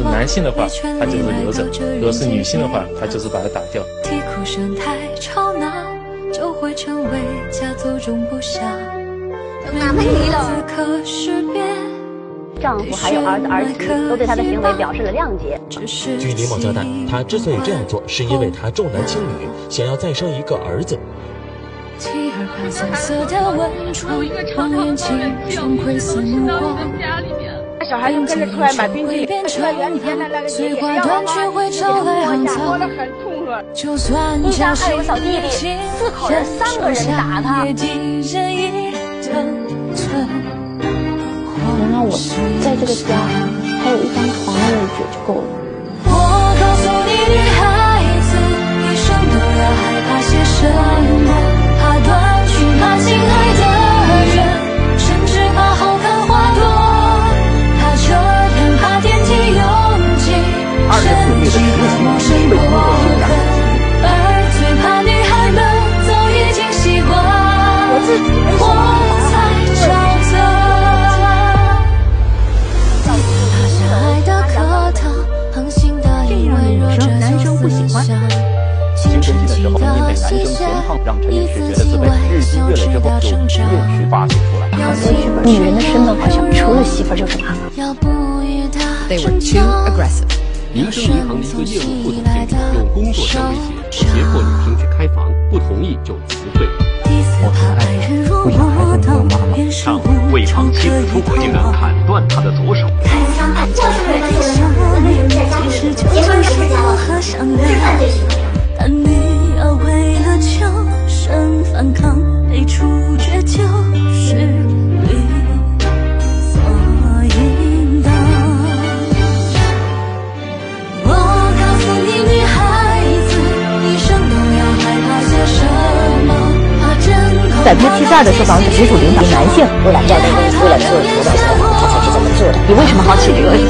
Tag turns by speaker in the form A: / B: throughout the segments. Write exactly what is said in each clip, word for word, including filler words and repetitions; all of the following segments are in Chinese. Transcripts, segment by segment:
A: 是男性的话，他就是留着；如果是女性的话，他就是把它打掉。
B: 啼哭声太吵闹，就会成为家族中不祥。
C: 哪门离了？
D: 丈夫还有儿子儿媳都对她的行为表示了谅解。
E: 据李某交代，她之所以这样做，是因为她重男轻女，想要再生一个儿子。
C: 小孩就跟着出来买冰淇淋，出来园里边的那个爷爷要妈妈，我家说得很痛快。
D: 地上还有小弟弟，四口人三个人打他。
F: 能让我在这个家还有一张床的位置就够了。
B: 我告诉你，女孩子一生都要害怕些什么？怕断续，怕心爱的人，甚至怕好看花朵，怕秋天，怕天气拥挤，甚至怕陌生过客。而最怕女孩们早已经习惯我才沼泽。
F: 这样的女生，男生不喜欢。
G: 青春期的时候，因为男生偏胖，让陈女士觉得自卑。日积月累之后，就越去发泄出来。
F: 女人的身份好像除了媳妇就是妈妈。
H: They were too aggressive.
I: 民生银行的一个业务副总经理用工作相威胁，胁迫女生去开房，不同意就辞退。
G: 我是爱人，不想孩子没有妈妈。
I: 丈夫为防妻子出轨，竟然砍断她的左手。
B: 但你要为了求生反抗，被处决就是理所应当。我告诉你，女孩子一生都要害怕些什么？怕真空。
F: 在拍七十二的受访者，女主领导男性为了要为为了做头脑采访，他才是这么做的。你为什么好起这个？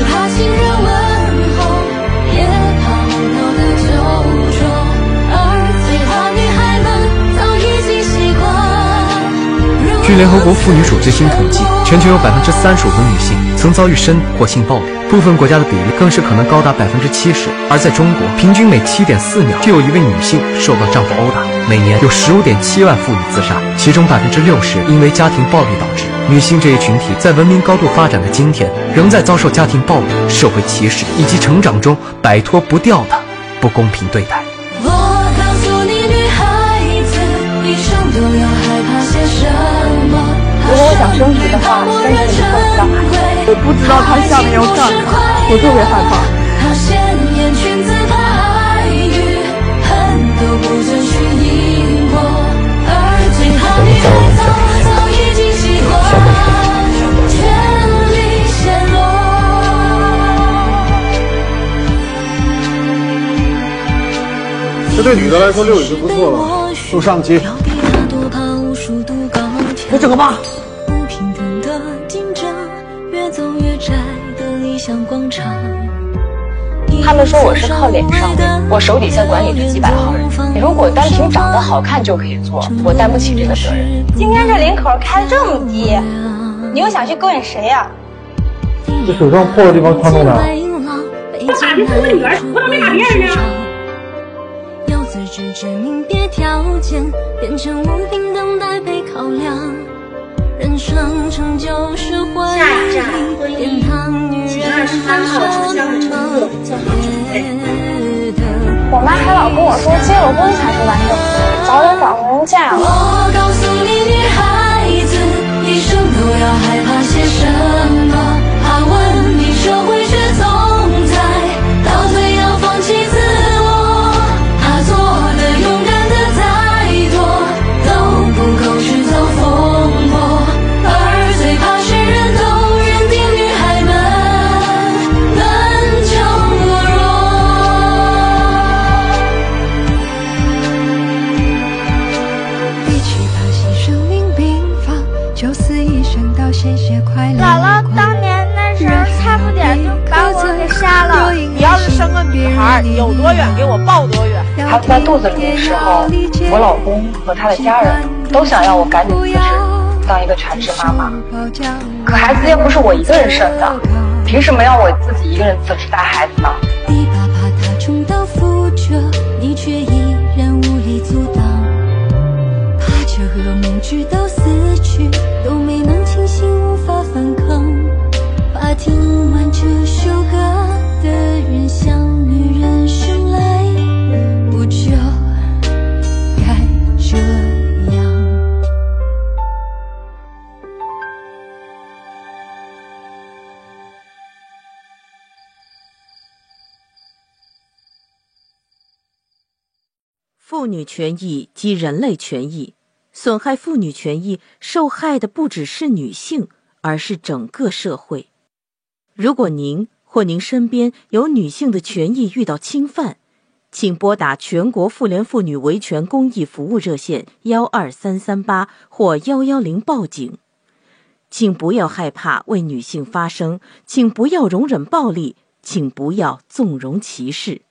J: 据联合国妇女署最新统计，全球有百分之三十五的女性曾遭遇身或性暴力，部分国家的比例更是可能高达百分之七十。而在中国，平均每七点四秒就有一位女性受到丈夫殴打，每年有十五点七万妇女自杀，其中百分之六十因为家庭暴力导致。女性这一群体在文明高度发展的今天，仍在遭受家庭暴力、社会歧视以及成长中摆脱不掉的不公平对待。
B: 我告诉你，女孩子一生都要害怕些什么？
F: 如果我想升职的话，但是你不上海，
C: 我不知道他下面要干嘛，我特别害怕。
B: 她鲜艳裙子怕爱与恨都不准许赢过，而最怕女孩早早已经习惯权力陷落。
K: 这对女的来说六已经不错了，就上机。
F: 你整个吧。
B: 不平等的竞争，越走越窄的理想广场。
F: 他们说我是靠脸上位，我手底下管理着几百号人。如果单凭长得好看就可以做，我担不起这个责任。
C: 今天这领口开这么低，你又想去勾引谁呀？
K: 这手上破的地方穿到哪？
C: 我打的是我女儿，我怎么没打别人呢？
B: 要自知之明，别条件变成无平等待被考量。人生成就是回忆，天堂女人分手梦。
F: 我妈还老跟我说，结了婚才是完整的，早点找个人嫁了。
B: 我告诉你，女孩子一生都要害怕些什么？怕文明社会是总裁，倒退要放弃自我，怕做的勇敢的再多都不够去走风波，而最怕是人都认定女孩们本就懦弱。比起怕牺牲命病房，就此一生到谢谢快乐。
C: 姥姥当年那时候差不点就把我给杀了。你要是生个女孩，有多远给我抱多远。
F: 她在肚子里的时候，我老公和他的家人都想要我赶紧辞职，当一个全职妈妈。可孩子又不是我一个人生的， 凭什么要我自己一个人自己带孩子呢？
B: 一把把它重蹈覆辙，你却依然无力阻挡。怕这噩梦直到死去都没能清醒，无法反抗。怕听完这首歌的人像女人生来不就该这样。
L: 妇女权益及人类权益，损害妇女权益，受害的不只是女性，而是整个社会。如果您或您身边有女性的权益遇到侵犯，请拨打全国妇联妇女维权公益服务热线幺二三三八或幺幺零报警。请不要害怕为女性发声，请不要容忍暴力，请不要纵容歧视。